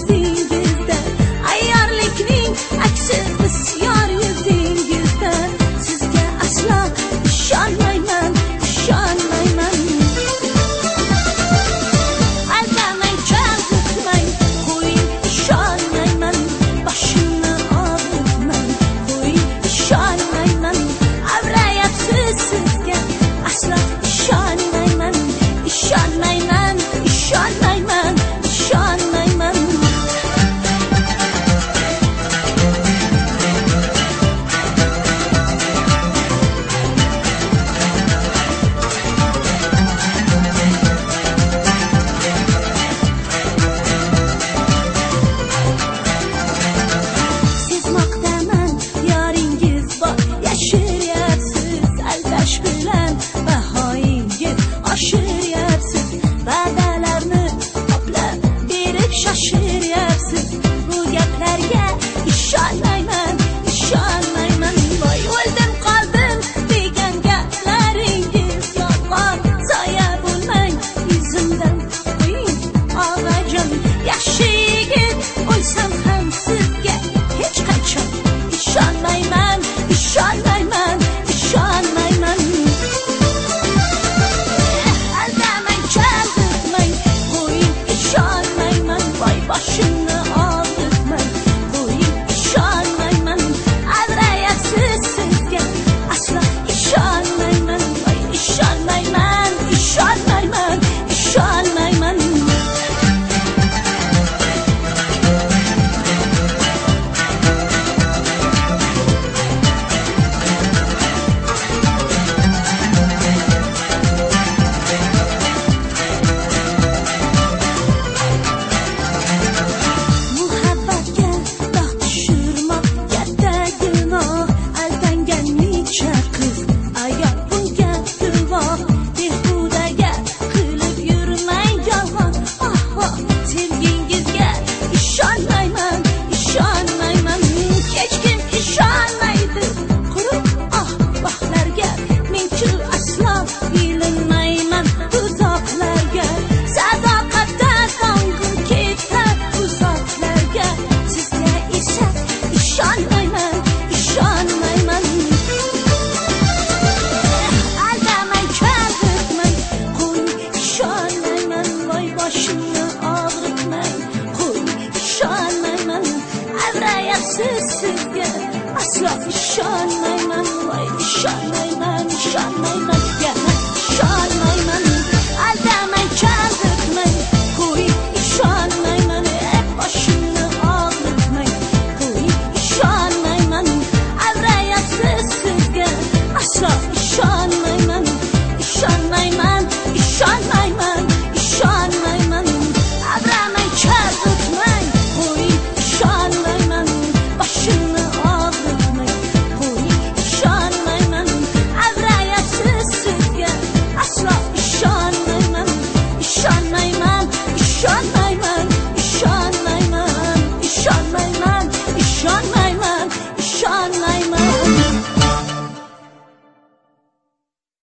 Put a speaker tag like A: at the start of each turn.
A: o'zingizda, ayyorlikning aksi bisyor yuzingizda. Sizga aslo ishonmayman, ishonmayman. Aldamang, chalg'itmang, qo'ying, ishonmayman. Boshimni og'ritmang, qo'ying, ishonmayman. Avrayapsiz sizga, aslo ishonmayman, ishonmayman, ishonmayman, ishonmayman. Sezmoqdaman, yoringiz bor, yashiryapsiz, aldash bilan bahoyingiz oshiryapsiz. Va'dalarni qoplab berib shoshiryapsiz. Bu gaplarga ishonmayman, ishonmayman. Voy, o'ldim qoldim degan gaplaringiz yolg'on. Soya bo'lmang yuzimdan, qo'ying og'ajon. Yaxshi yigit o'lsam ham sizga hech qachon ishonmayman, ishonmayman, ishonmayman. Aldamang, chalg'itmang, qo'ying, ishonmayman. Voy, boshimni og'ritmang, qo'ying, ishonmayman. Avrayapsiz sizga, aslo ishonmayman. Voy, ishonmayman, ishonmayman, ishonmayman. Muhabbatga dog' tushirmoq katta gunoh. Aldanganning qiz ayol bunga guvoh. Behudaga qilib yurmang yolg'on. Sevgingizga ishonmayman, ishonmayman. Hech kim ishonmaydi quruq vohlarga. Men-ku aslo ilinmayman tuzoqlarga. Sadoqatda qong'im ketar uzoqlarga. Sizga esa ishonmayman, ishonmayman. Aldamang, chalg'itmang, qo'ying, ishonmayman. Voy, boshimni og'ritmang, qo'ying, ishonmayman. Avrayapsiz sizga, aslo ishonmayman. Voy, ishonmayman, ishonmayman.